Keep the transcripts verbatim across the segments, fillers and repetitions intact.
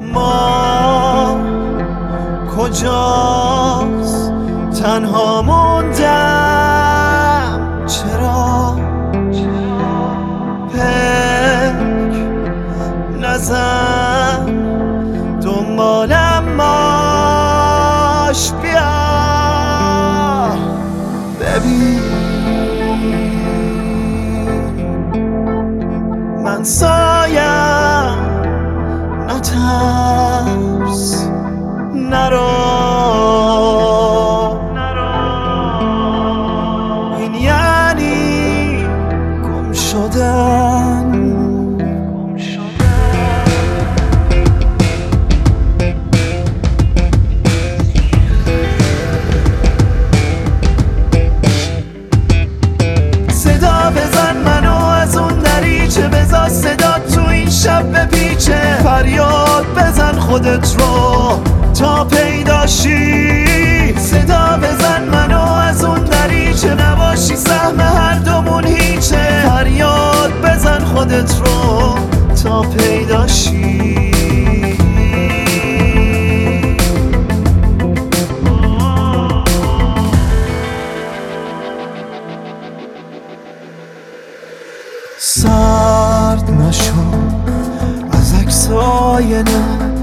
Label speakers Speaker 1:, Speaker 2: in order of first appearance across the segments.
Speaker 1: ما کجاست تنها موندم چرا پک نزن دنبالم ماش بیا ببین من سایم نترس نرو این یعنی گم شدن صدا بزن منو از اون دریچه بذار صدا تو این شب بپیچه فریاد بزن خودت رو تا پیداشی صدا بزن منو از اون دریچه نباشی سهم هر دومون هیچه فریاد بزن خودت رو تا پیداشی سرد نشو از عکسای نه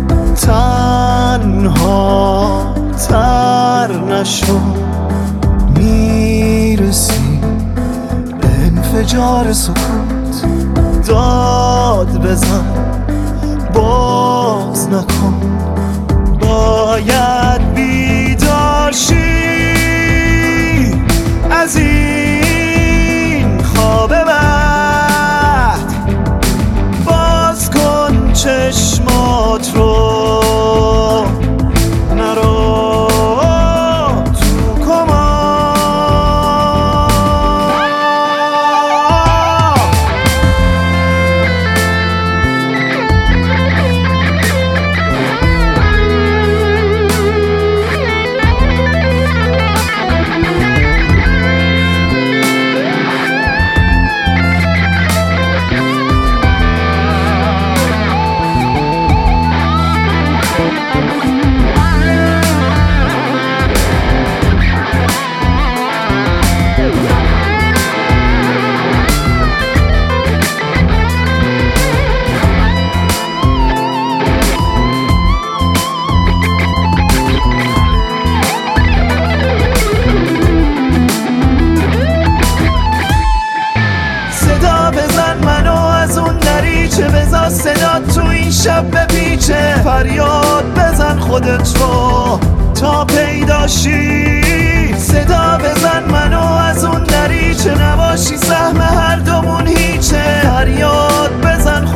Speaker 1: تنها تر نشو میرسی به انفجار سکوت داد بزن باز نکن باید بیدار شی از این خواب بد باز کن چشمات رو چه بذار صدا تو این شب بپیچه فریاد بزن خودت رو تا پیداشی صدا بزن منو از اون دریچه نباشی سهم هر دومون هیچه فریاد بزن